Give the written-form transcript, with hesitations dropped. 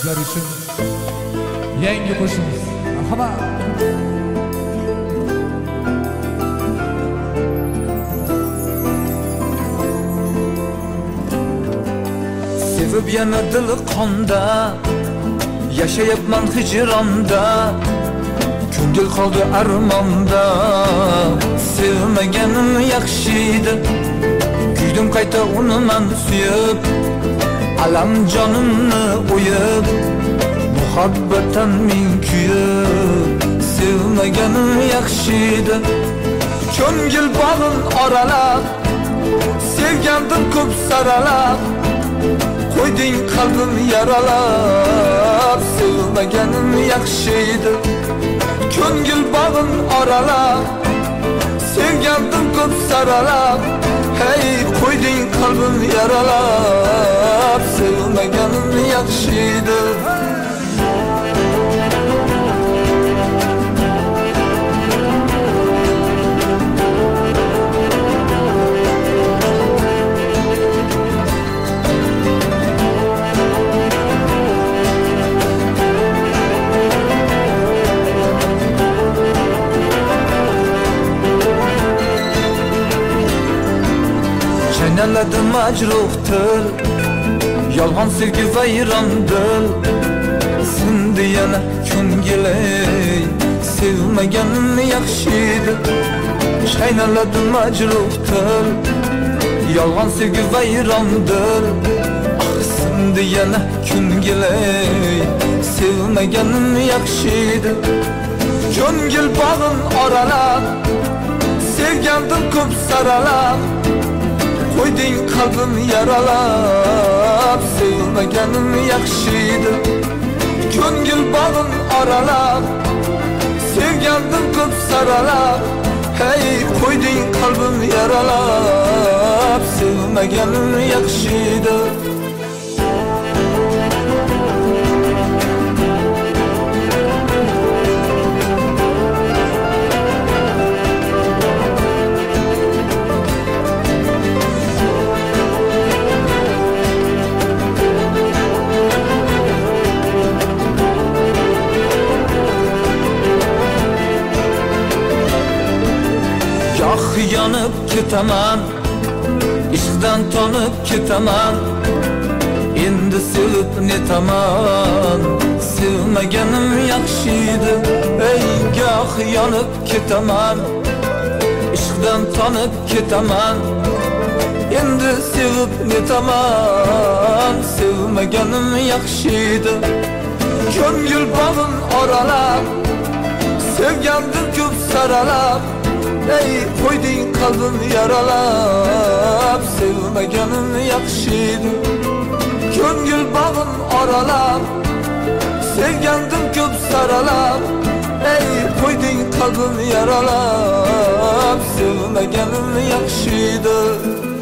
Sizler için yangi qo'shimiz. Marhamat. Sevib yana dil qonda, yashayapman hijronda, ko'ngil qoldi armonda. Sevmaganim yaxshi edi, kuydim qayta uni man suyib, alam jonimni o'yib, muhabbatan men kuyib. Sevmaganim yaxshi edi, ko'ngil bog'in oralab, sevgandim ko'p saralab, qo'yding qalbim yaralab. Sevmaganim yaxshi edi, ko'ngil bog'in oralab, sevgandim ko'p saralab, hey qo'yding qalbim yaralab. Sevmaganim yaxshi edi. Qaynaladim majruh til, yolg'on sevgi vayron dil. Sindi yana ko'ngil, sevmaganim yaxshi edi. Qaynaladim majruh til, yolg'on sevgi vayron dil. Sindi yana ko'ngil, sevmaganim yaxshi edi. Ko'ngil bog'in oralab, sevgandim ko'p saralab, qo'yding qalbim yaralab. Sevmaganim yaxshi edi, ko'ngil bog'in oralab, sevgandim ko'p saralab, hey qo'yding qalbim yaralab. Sevmaganim yaxshi edi. Yonib ketaman, ishqdan tonib ketaman, endi sevib netaman. Sevmaganim yaxshi edi, ey goh yonib ketaman, ishqdan tonib ketaman, endi sevib netaman. Sevmaganim yaxshi edi, ko'ngil bog'in oralab, sevgandim ko'p saralab, ey qo'yding qalbim yaralab. Sevmaganim yaxshi edi, ko'ngil bog'in oralab, sevgandim ko'p saralab, ey qo'yding qalbim yaralab. Sevmaganim yaxshi edi.